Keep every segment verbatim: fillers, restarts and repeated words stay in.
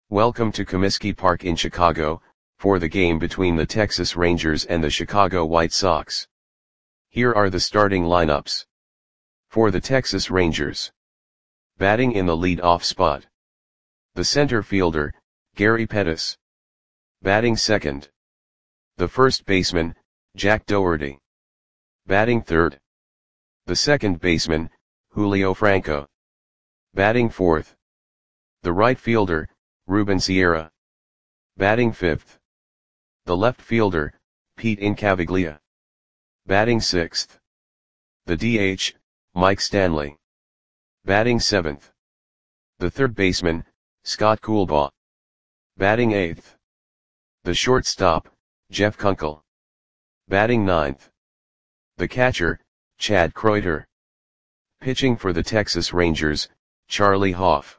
Welcome to Comiskey Park in Chicago, for the game between the Texas Rangers and the Chicago White Sox. Here are the starting lineups. For the Texas Rangers. Batting in the lead-off spot. The center fielder, Gary Pettis. Batting second. The first baseman, Jack Dougherty. Batting third. The second baseman, Julio Franco. Batting fourth. The right fielder, Ruben Sierra. Batting fifth. The left fielder, Pete Incaviglia. Batting sixth. The D H, Mike Stanley. Batting seventh. The third baseman, Scott Coolbaugh. Batting eighth. The shortstop, Jeff Kunkel. Batting ninth. The catcher, Chad Kreuter. Pitching for the Texas Rangers, Charlie Hoff.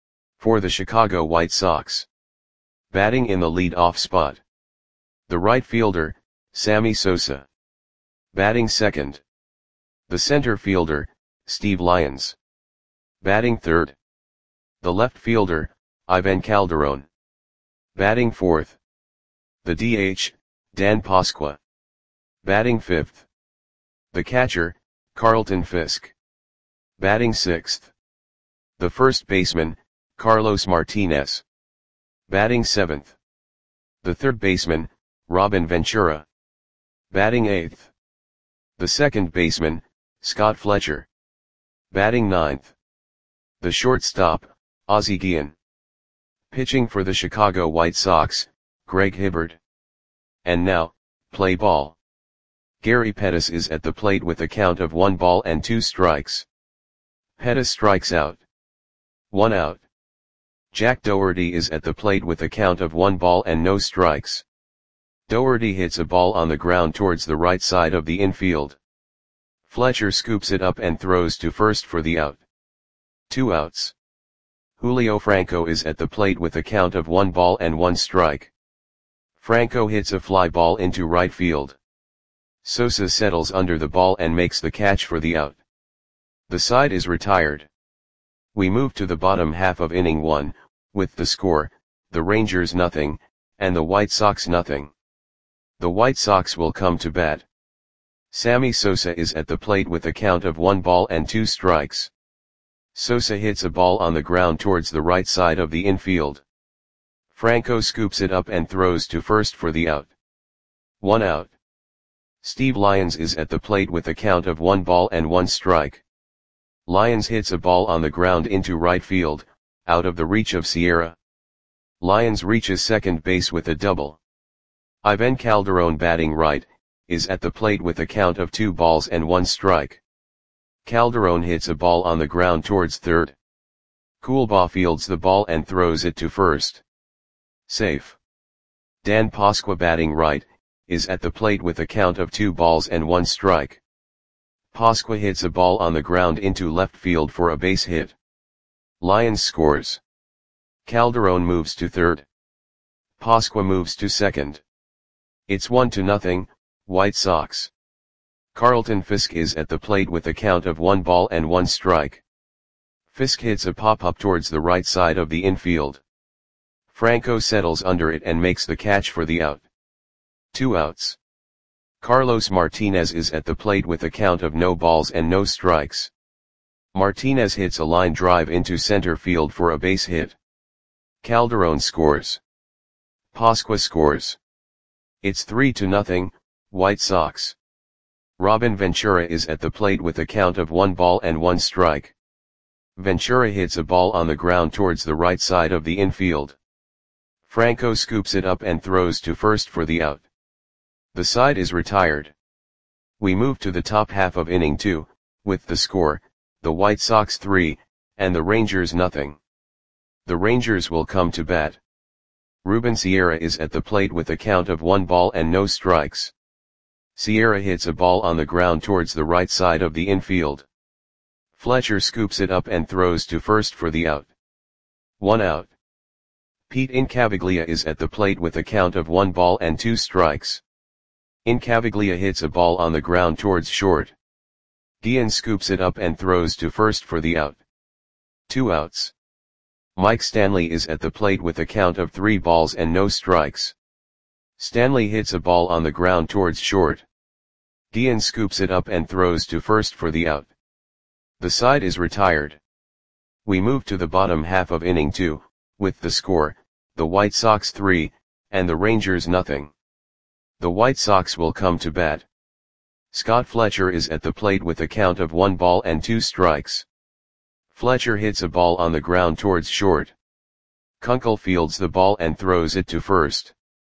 For the Chicago White Sox. Batting in the lead-off spot. The right fielder, Sammy Sosa. Batting second. The center fielder, Steve Lyons. Batting third. The left fielder, Ivan Calderon. Batting fourth. The D H, Dan Pasqua. Batting fifth. The catcher, Carlton Fisk. Batting sixth. The first baseman, Carlos Martinez. Batting seventh. The third baseman, Robin Ventura. Batting eighth. The second baseman, Scott Fletcher. Batting ninth. The shortstop, Ozzie Guillen. Pitching for the Chicago White Sox, Greg Hibbert. And now, play ball. Gary Pettis is at the plate with a count of one ball and two strikes. Pettis strikes out. One out. Jack Dougherty is at the plate with a count of one ball and no strikes. Dougherty hits a ball on the ground towards the right side of the infield. Fletcher scoops it up and throws to first for the out. Two outs. Julio Franco is at the plate with a count of one ball and one strike. Franco hits a fly ball into right field. Sosa settles under the ball and makes the catch for the out. The side is retired. We move to the bottom half of inning one, with the score, the Rangers nothing, and the White Sox nothing. The White Sox will come to bat. Sammy Sosa is at the plate with a count of one ball and two strikes. Sosa hits a ball on the ground towards the right side of the infield. Franco scoops it up and throws to first for the out. One out. Steve Lyons is at the plate with a count of one ball and one strike. Lyons hits a ball on the ground into right field, out of the reach of Sierra. Lyons reaches second base with a double. Ivan Calderon, batting right, is at the plate with a count of two balls and one strike. Calderon hits a ball on the ground towards third. Coolbaugh fields the ball and throws it to first. Safe. Dan Pasqua, batting right, is at the plate with a count of two balls and one strike. Pasqua hits a ball on the ground into left field for a base hit. Lyons scores. Calderon moves to third. Pasqua moves to second. It's one to nothing, White Sox. Carlton Fisk is at the plate with a count of one ball and one strike. Fisk hits a pop-up towards the right side of the infield. Franco settles under it and makes the catch for the out. Two outs. Carlos Martinez is at the plate with a count of no balls and no strikes. Martinez hits a line drive into center field for a base hit. Calderon scores. Pasqua scores. It's three to nothing, White Sox. Robin Ventura is at the plate with a count of one ball and one strike. Ventura hits a ball on the ground towards the right side of the infield. Franco scoops it up and throws to first for the out. The side is retired. We move to the top half of inning two, with the score, the White Sox three, and the Rangers nothing. The Rangers will come to bat. Ruben Sierra is at the plate with a count of one ball and no strikes. Sierra hits a ball on the ground towards the right side of the infield. Fletcher scoops it up and throws to first for the out. One out. Pete Incaviglia is at the plate with a count of one ball and two strikes. Incaviglia hits a ball on the ground towards short. Guillen scoops it up and throws to first for the out. Two outs. Mike Stanley is at the plate with a count of three balls and no strikes. Stanley hits a ball on the ground towards short. Guillen scoops it up and throws to first for the out. The side is retired. We move to the bottom half of inning two, with the score, the White Sox three, and the Rangers nothing. The White Sox will come to bat. Scott Fletcher is at the plate with a count of one ball and two strikes. Fletcher hits a ball on the ground towards short. Kunkel fields the ball and throws it to first.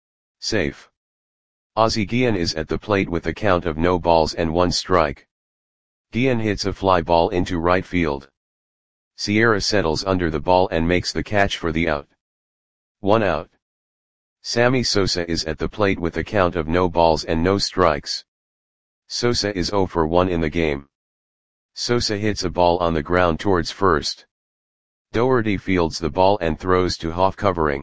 Safe. Ozzie Guillen is at the plate with a count of no balls and one strike. Guillen hits a fly ball into right field. Sierra settles under the ball and makes the catch for the out. One out. Sammy Sosa is at the plate with a count of no balls and no strikes. Sosa is zero for one in the game. Sosa hits a ball on the ground towards first. Doherty fields the ball and throws to Hoff covering.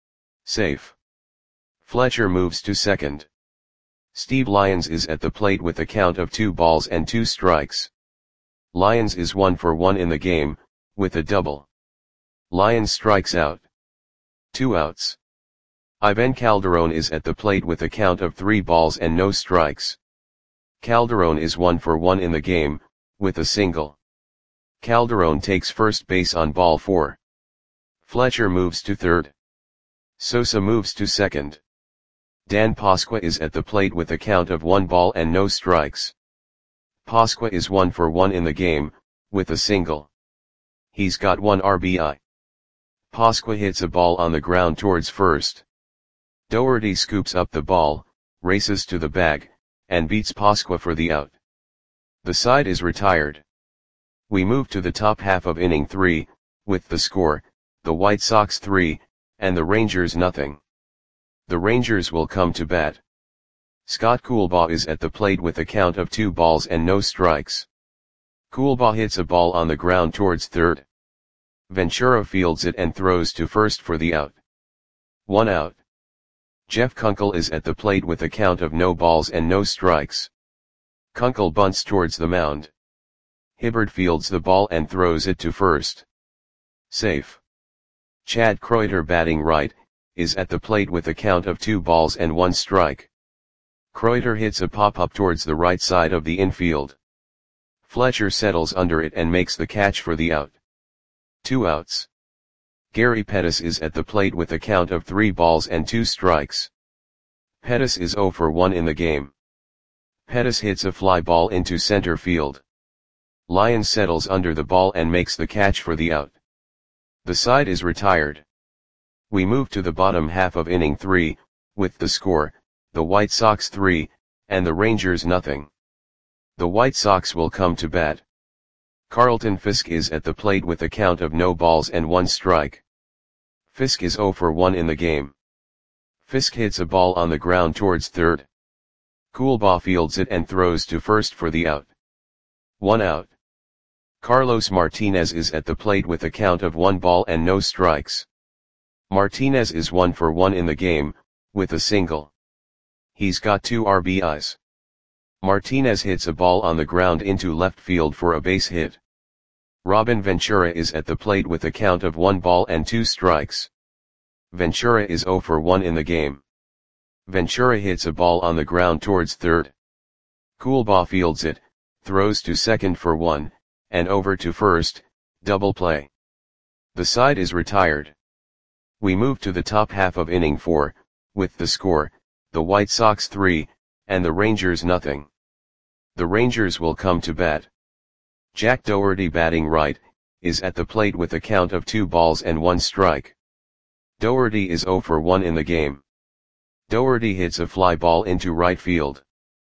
Safe. Fletcher moves to second. Steve Lyons is at the plate with a count of two balls and two strikes. Lyons is one for one in the game, with a double. Lyons strikes out. Two outs. Ivan Calderon is at the plate with a count of three balls and no strikes. Calderon is one for one in the game, with a single. Calderon takes first base on ball four. Fletcher moves to third. Sosa moves to second. Dan Pasqua is at the plate with a count of one ball and no strikes. Pasqua is one for one in the game, with a single. He's got one R B I. Pasqua hits a ball on the ground towards first. Doherty scoops up the ball, races to the bag, and beats Pasqua for the out. The side is retired. We move to the top half of inning three, with the score, the White Sox three, and the Rangers nothing. The Rangers will come to bat. Scott Coolbaugh is at the plate with a count of two balls and no strikes. Coolbaugh hits a ball on the ground towards third. Ventura fields it and throws to first for the out. One out. Jeff Kunkel is at the plate with a count of no balls and no strikes. Kunkel bunts towards the mound. Hibbard fields the ball and throws it to first. Safe. Chad Kreuter, batting right, is at the plate with a count of two balls and one strike. Kreuter hits a pop-up towards the right side of the infield. Fletcher settles under it and makes the catch for the out. Two outs. Gary Pettis is at the plate with a count of three balls and two strikes. Pettis is zero for one in the game. Pettis hits a fly ball into center field. Lyons settles under the ball and makes the catch for the out. The side is retired. We move to the bottom half of inning three, with the score, the White Sox three, and the Rangers nothing. The White Sox will come to bat. Carlton Fisk is at the plate with a count of no balls and one strike. Fisk is zero for one in the game. Fisk hits a ball on the ground towards third. Coolbaugh fields it and throws to first for the out. One out. Carlos Martinez is at the plate with a count of one ball and no strikes. Martinez is one for one in the game, with a single. He's got two R B Is. Martinez hits a ball on the ground into left field for a base hit. Robin Ventura is at the plate with a count of one ball and two strikes. Ventura is zero for one in the game. Ventura hits a ball on the ground towards third. Coolbaugh fields it, throws to second for one, and over to first, double play. The side is retired. We move to the top half of inning four, with the score, the White Sox three, and the Rangers nothing. The Rangers will come to bat. Jack Doherty, batting right, is at the plate with a count of two balls and one strike. Doherty is zero for one in the game. Doherty hits a fly ball into right field.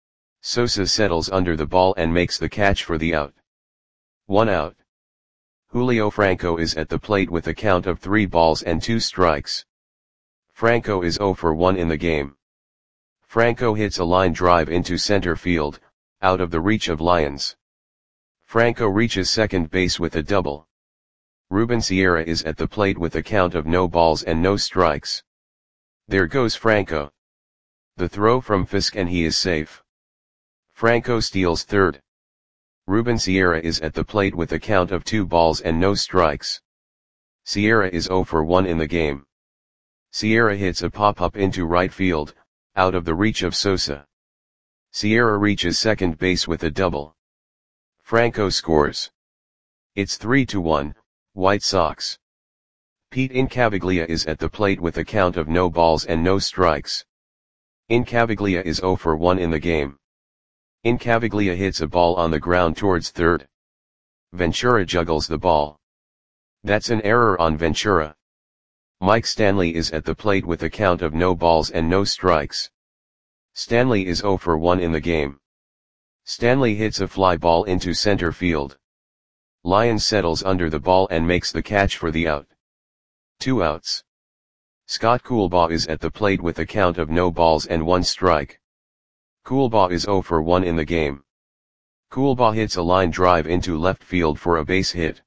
Sosa settles under the ball and makes the catch for the out. One out. Julio Franco is at the plate with a count of three balls and two strikes. Franco is zero for one in the game. Franco hits a line drive into center field, out of the reach of Lyons. Franco reaches second base with a double. Ruben Sierra is at the plate with a count of no balls and no strikes. There goes Franco. The throw from Fisk and he is safe. Franco steals third. Ruben Sierra is at the plate with a count of two balls and no strikes. Sierra is zero for one in the game. Sierra hits a pop-up into right field, out of the reach of Sosa. Sierra reaches second base with a double. Franco scores. It's three to one, White Sox. Pete Incaviglia is at the plate with a count of no balls and no strikes. Incaviglia is zero for one in the game. Incaviglia hits a ball on the ground towards third. Ventura juggles the ball. That's an error on Ventura. Mike Stanley is at the plate with a count of no balls and no strikes. Stanley is zero for one in the game. Stanley hits a fly ball into center field. Lyons settles under the ball and makes the catch for the out. Two outs. Scott Coolbaugh is at the plate with a count of no balls and one strike. Coolbaugh is zero for one in the game. Coolbaugh hits a line drive into left field for a base hit.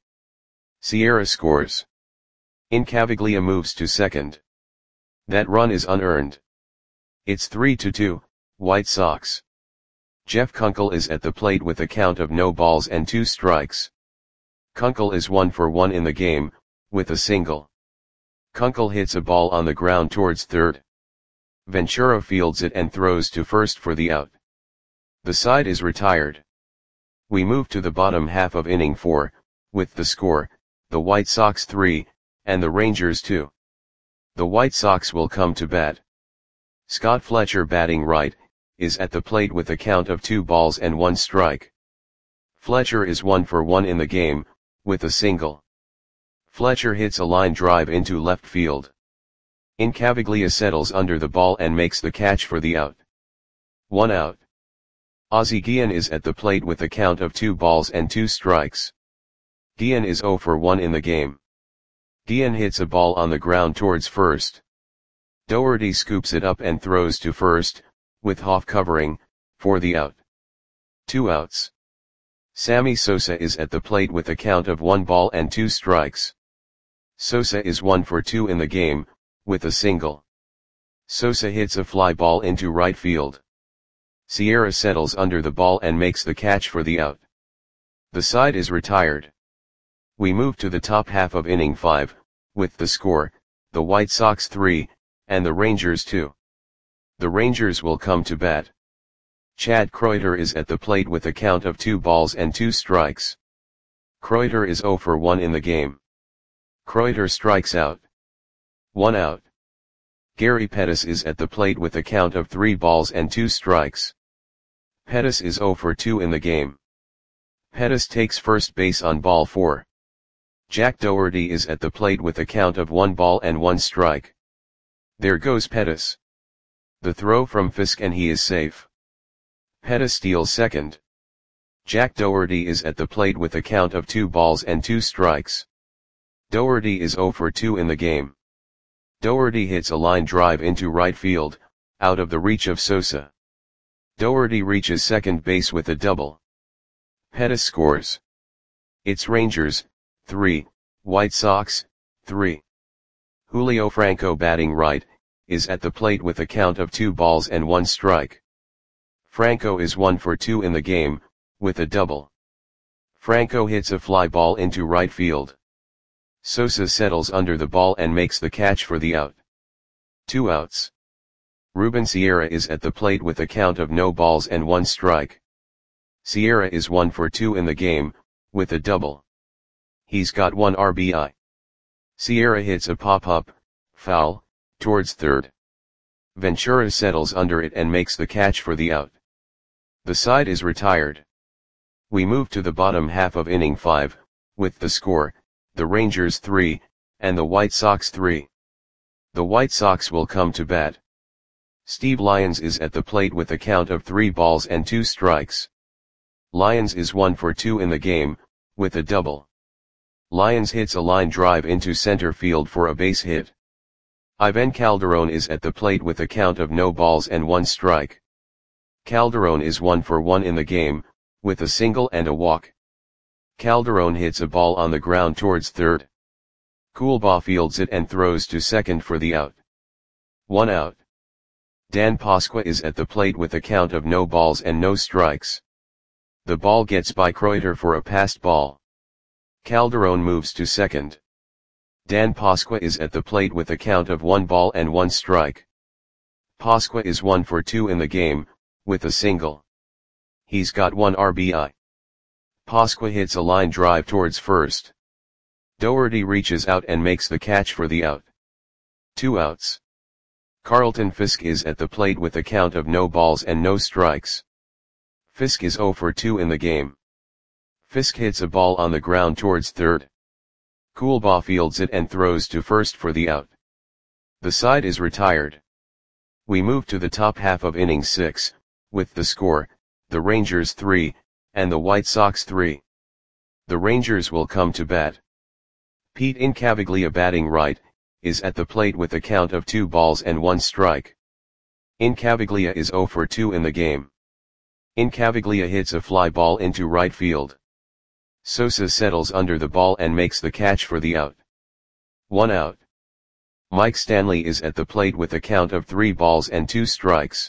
Sierra scores. Incaviglia moves to second. That run is unearned. It's three to two, White Sox. Jeff Kunkel is at the plate with a count of no balls and two strikes. Kunkel is one for one in the game, with a single. Kunkel hits a ball on the ground towards third. Ventura fields it and throws to first for the out. The side is retired. We move to the bottom half of inning four, with the score, the White Sox three, and the Rangers two. The White Sox will come to bat. Scott Fletcher, batting right, is at the plate with a count of two balls and one strike. Fletcher is one for one in the game, with a single. Fletcher hits a line drive into left field. Incaviglia settles under the ball and makes the catch for the out. One out. Ozzie Guillen is at the plate with a count of two balls and two strikes. Guillen is zero for one in the game. Guillen hits a ball on the ground towards first. Doherty scoops it up and throws to first, with Hoff covering, for the out. Two outs. Sammy Sosa is at the plate with a count of one ball and two strikes. Sosa is one for two in the game, with a single. Sosa hits a fly ball into right field. Sierra settles under the ball and makes the catch for the out. The side is retired. We move to the top half of inning five, with the score, the White Sox three, and the Rangers two. The Rangers will come to bat. Chad Kreuter is at the plate with a count of two balls and two strikes. Kreuter is zero for one in the game. Kreuter strikes out. One out. Gary Pettis is at the plate with a count of three balls and two strikes. Pettis is zero for two in the game. Pettis takes first base on ball four. Jack Doherty is at the plate with a count of one ball and one strike. There goes Pettis. The throw from Fisk and he is safe. Pettis steals second. Jack Doherty is at the plate with a count of two balls and two strikes. Doherty is zero for two in the game. Doherty hits a line drive into right field, out of the reach of Sosa. Doherty reaches second base with a double. Pettis scores. It's Rangers, three, White Sox, three. Julio Franco, batting right, is at the plate with a count of two balls and one strike. Franco is one for two in the game, with a double. Franco hits a fly ball into right field. Sosa settles under the ball and makes the catch for the out. Two outs. Ruben Sierra is at the plate with a count of no balls and one strike. Sierra is one for two in the game, with a double. He's got one R B I. Sierra hits a pop-up, foul, towards third. Ventura settles under it and makes the catch for the out. The side is retired. We move to the bottom half of inning five, with the score, the Rangers three, and the White Sox three. The White Sox will come to bat. Steve Lyons is at the plate with a count of three balls and two strikes. Lyons is one for two in the game, with a double. Lyons hits a line drive into center field for a base hit. Ivan Calderon is at the plate with a count of no balls and one strike. Calderon is one for one in the game, with a single and a walk. Calderon hits a ball on the ground towards third. Coolbaugh fields it and throws to second for the out. One out. Dan Pasqua is at the plate with a count of no balls and no strikes. The ball gets by Kreuter for a passed ball. Calderon moves to second. Dan Pasqua is at the plate with a count of one ball and one strike. Pasqua is one for two in the game, with a single. He's got one R B I. Pasqua hits a line drive towards first. Doherty reaches out and makes the catch for the out. Two outs. Carlton Fisk is at the plate with a count of no balls and no strikes. Fisk is zero for two in the game. Fisk hits a ball on the ground towards third. Coolbaugh fields it and throws to first for the out. The side is retired. We move to the top half of inning six, with the score, the Rangers three, and the White Sox three. The Rangers will come to bat. Pete Incaviglia, batting right, is at the plate with a count of two balls and one strike. Incaviglia is zero for two in the game. Incaviglia hits a fly ball into right field. Sosa settles under the ball and makes the catch for the out. One out. Mike Stanley is at the plate with a count of three balls and two strikes.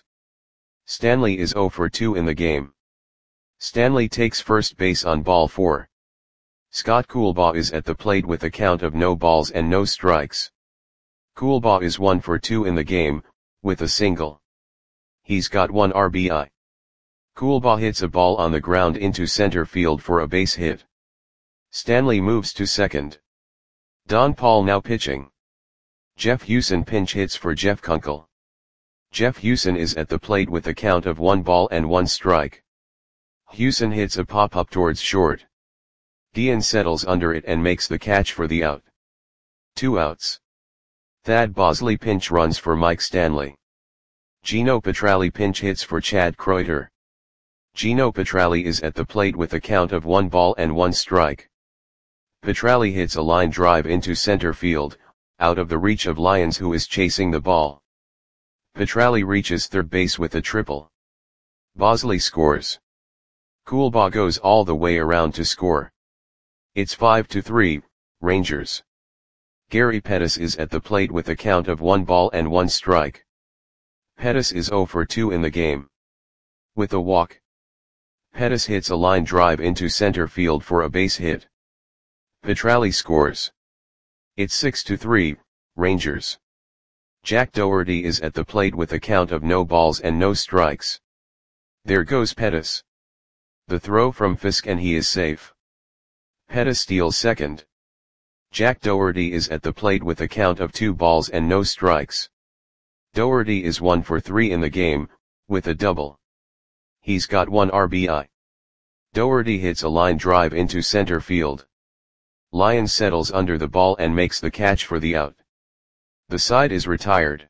Stanley is zero for two in the game. Stanley takes first base on ball four. Scott Coolbaugh is at the plate with a count of no balls and no strikes. Coolbaugh is one for two in the game, with a single. He's got one R B I. Coolbaugh hits a ball on the ground into center field for a base hit. Stanley moves to second. Don Paul now pitching. Jeff Hewson pinch hits for Jeff Kunkel. Jeff Hewson is at the plate with a count of one ball and one strike. Hewson hits a pop-up towards short. Guillen settles under it and makes the catch for the out. Two outs. Thad Bosley pinch runs for Mike Stanley. Gino Petralli pinch hits for Chad Kreuter. Gino Petralli is at the plate with a count of one ball and one strike. Petralli hits a line drive into center field, out of the reach of Lyons, who is chasing the ball. Petralli reaches third base with a triple. Bosley scores. Coolbaugh goes all the way around to score. It's five to three, Rangers. Gary Pettis is at the plate with a count of one ball and one strike. Pettis is zero for two in the game. With a walk. Pettis hits a line drive into center field for a base hit. Petralli scores. It's six to three, Rangers. Jack Doherty is at the plate with a count of no balls and no strikes. There goes Pettis. The throw from Fisk and he is safe. Pettis steals second. Jack Doherty is at the plate with a count of two balls and no strikes. Doherty is one for three in the game, with a double. He's got one R B I. Doherty hits a line drive into center field. Lyons settles under the ball and makes the catch for the out. The side is retired.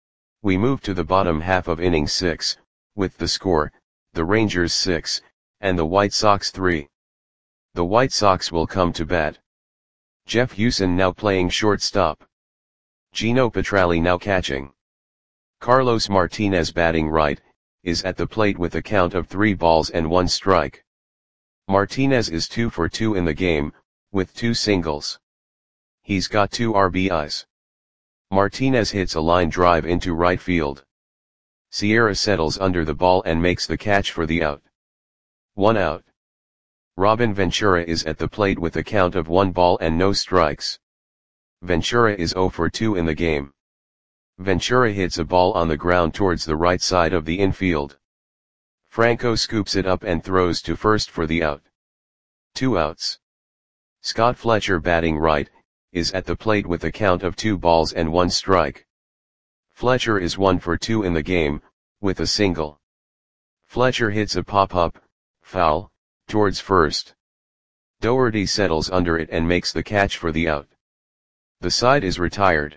We move to the bottom half of inning six, with the score, the Rangers six, and the White Sox three. The White Sox will come to bat. Jeff Hewson now playing shortstop. Gino Petralli now catching. Carlos Martinez, batting right, is at the plate with a count of three balls and one strike. Martinez is two for two in the game, with two singles. He's got two R B Is. Martinez hits a line drive into right field. Sierra settles under the ball and makes the catch for the out. One out. Robin Ventura is at the plate with a count of one ball and no strikes. Ventura is zero for two in the game. Ventura hits a ball on the ground towards the right side of the infield. Franco scoops it up and throws to first for the out. Two outs. Scott Fletcher, batting right, is at the plate with a count of two balls and one strike. Fletcher is one for two in the game, with a single. Fletcher hits a pop-up, foul, towards first. Doherty settles under it and makes the catch for the out. The side is retired.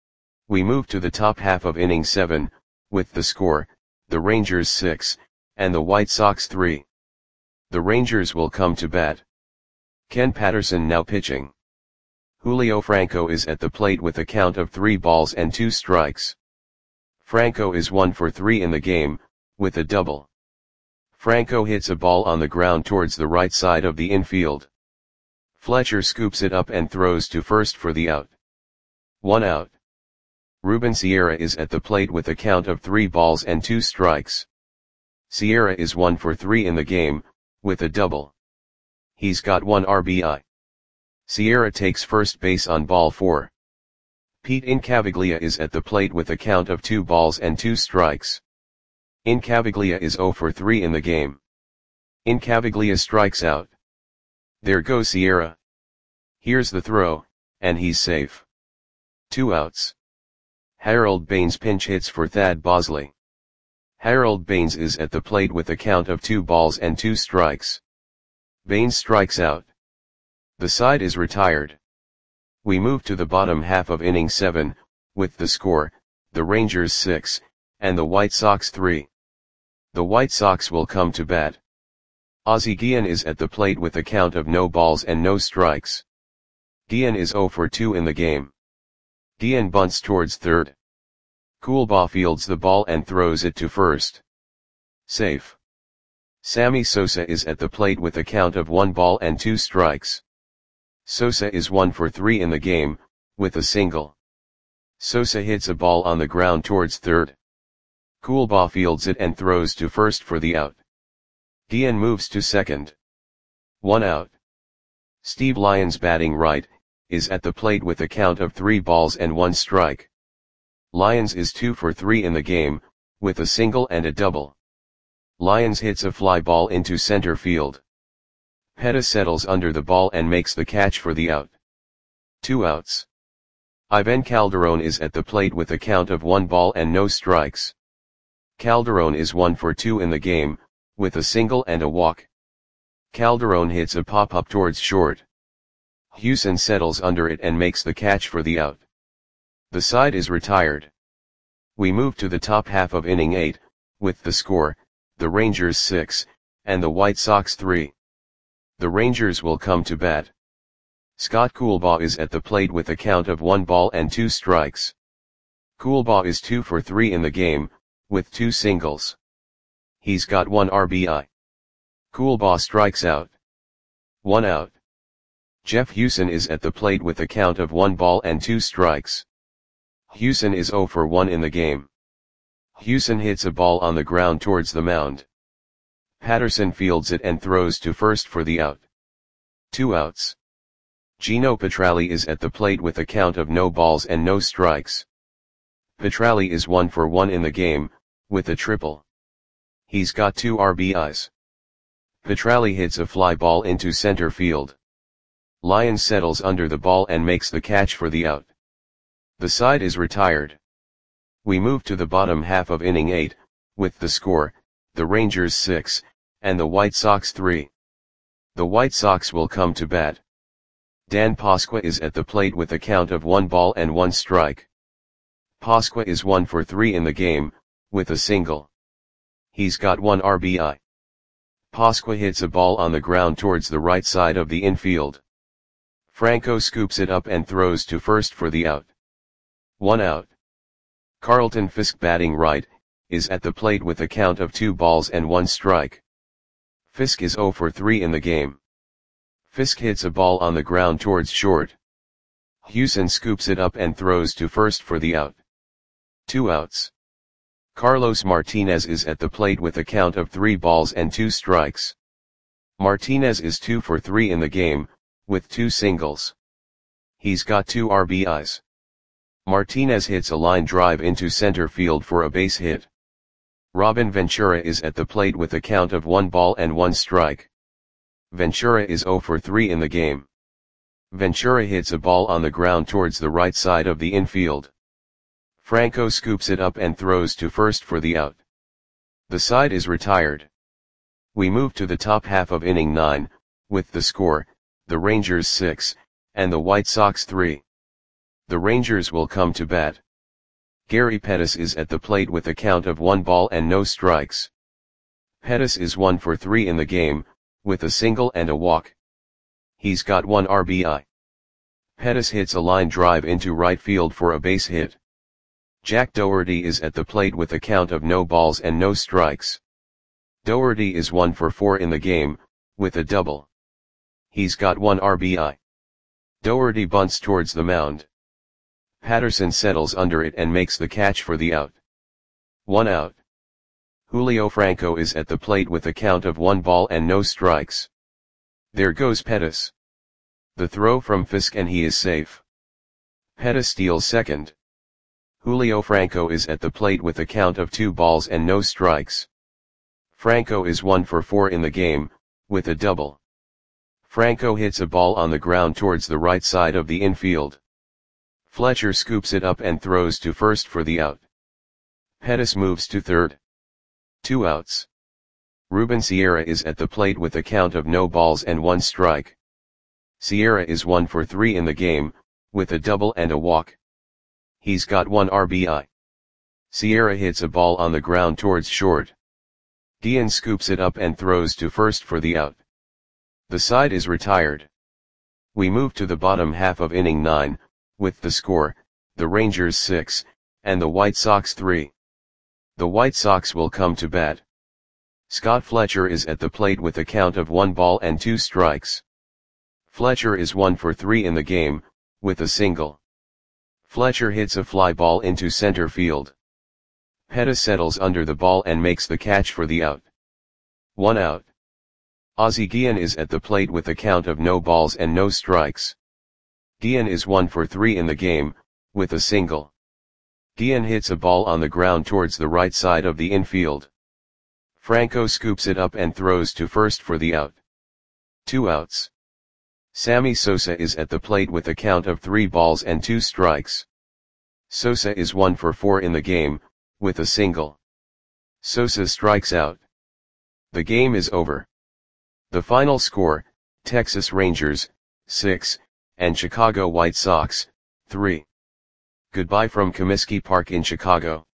We move to the top half of inning seven, with the score, the Rangers six, and the White Sox three. The Rangers will come to bat. Ken Patterson now pitching. Julio Franco is at the plate with a count of three balls and two strikes. Franco is one for three in the game, with a double. Franco hits a ball on the ground towards the right side of the infield. Fletcher scoops it up and throws to first for the out. One out. Ruben Sierra is at the plate with a count of three balls and two strikes. Sierra is one for three in the game, with a double. He's got one R B I. Sierra takes first base on ball four. Pete Incaviglia is at the plate with a count of two balls and two strikes. Incaviglia is zero for three in the game. Incaviglia strikes out. There goes Sierra. Here's the throw, and he's safe. Two outs. Harold Baines pinch hits for Thad Bosley. Harold Baines is at the plate with a count of two balls and two strikes. Baines strikes out. The side is retired. We move to the bottom half of inning seven, with the score, the Rangers six, and the White Sox three. The White Sox will come to bat. Ozzie Guillen is at the plate with a count of no balls and no strikes. Guillen is zero for two in the game. Guillen bunts towards third. Coolbaugh fields the ball and throws it to first. Safe. Sammy Sosa is at the plate with a count of one ball and two strikes. Sosa is one for three in the game, with a single. Sosa hits a ball on the ground towards third. Coolbaugh fields it and throws to first for the out. Guillen moves to second. One out. Steve Lyons, batting right, is at the plate with a count of three balls and one strike. Lyons is two for three in the game, with a single and a double. Lyons hits a fly ball into center field. Pettis settles under the ball and makes the catch for the out. Two outs. Ivan Calderon is at the plate with a count of one ball and no strikes. Calderon is one for two in the game, with a single and a walk. Calderon hits a pop-up towards short. Hewson settles under it and makes the catch for the out. The side is retired. We move to the top half of inning eight, with the score, the Rangers six, and the White Sox three. The Rangers will come to bat. Scott Coolbaugh is at the plate with a count of one ball and two strikes. Coolbaugh is two for three in the game, with two singles. He's got one R B I. Coolbaugh strikes out. One out. Jeff Hewson is at the plate with a count of one ball and two strikes. Hewson is zero for one in the game. Hewson hits a ball on the ground towards the mound. Patterson fields it and throws to first for the out. Two outs. Gino Petralli is at the plate with a count of no balls and no strikes. Petralli is one for one in the game, with a triple. He's got two R B Is. Petralli hits a fly ball into center field. Lyons settles under the ball and makes the catch for the out. The side is retired. We move to the bottom half of inning eight, with the score, the Rangers six, and the White Sox three. The White Sox will come to bat. Dan Pasqua is at the plate with a count of one ball and one strike. Pasqua is one for three in the game, with a single. He's got one R B I. Pasqua hits a ball on the ground towards the right side of the infield. Franco scoops it up and throws to first for the out. One out. Carlton Fisk, batting right, is at the plate with a count of two balls and one strike. Fisk is zero for three in the game. Fisk hits a ball on the ground towards short. Hewson scoops it up and throws to first for the out. Two outs. Carlos Martinez is at the plate with a count of three balls and two strikes. Martinez is two for three in the game, with two singles. He's got two R B Is. Martinez hits a line drive into center field for a base hit. Robin Ventura is at the plate with a count of one ball and one strike. Ventura is zero for three in the game. Ventura hits a ball on the ground towards the right side of the infield. Franco scoops it up and throws to first for the out. The side is retired. We move to the top half of inning nine, with the score, the Rangers six, and the White Sox three. The Rangers will come to bat. Gary Pettis is at the plate with a count of one ball and no strikes. Pettis is one for three in the game, with a single and a walk. He's got one R B I. Pettis hits a line drive into right field for a base hit. Jack Dougherty is at the plate with a count of no balls and no strikes. Dougherty is one for four in the game, with a double. He's got one R B I. Dougherty bunts towards the mound. Patterson settles under it and makes the catch for the out. One out. Julio Franco is at the plate with a count of one ball and no strikes. There goes Pettis. The throw from Fisk and he is safe. Pettis steals second. Julio Franco is at the plate with a count of two balls and no strikes. Franco is one for four in the game, with a double. Franco hits a ball on the ground towards the right side of the infield. Fletcher scoops it up and throws to first for the out. Pettis moves to third. Two outs. Ruben Sierra is at the plate with a count of no balls and one strike. Sierra is one for three in the game, with a double and a walk. He's got one R B I. Sierra hits a ball on the ground towards short. Guillen scoops it up and throws to first for the out. The side is retired. We move to the bottom half of inning nine, with the score, the Rangers six, and the White Sox three. The White Sox will come to bat. Scott Fletcher is at the plate with a count of one ball and two strikes. Fletcher is one for three in the game, with a single. Fletcher hits a fly ball into center field. Pettis settles under the ball and makes the catch for the out. One out. Ozzie Guillen is at the plate with a count of no balls and no strikes. Guillen is one for three in the game, with a single. Guillen hits a ball on the ground towards the right side of the infield. Franco scoops it up and throws to first for the out. Two outs. Sammy Sosa is at the plate with a count of three balls and two strikes. Sosa is one for four in the game, with a single. Sosa strikes out. The game is over. The final score, Texas Rangers, six, and Chicago White Sox, three. Goodbye from Comiskey Park in Chicago.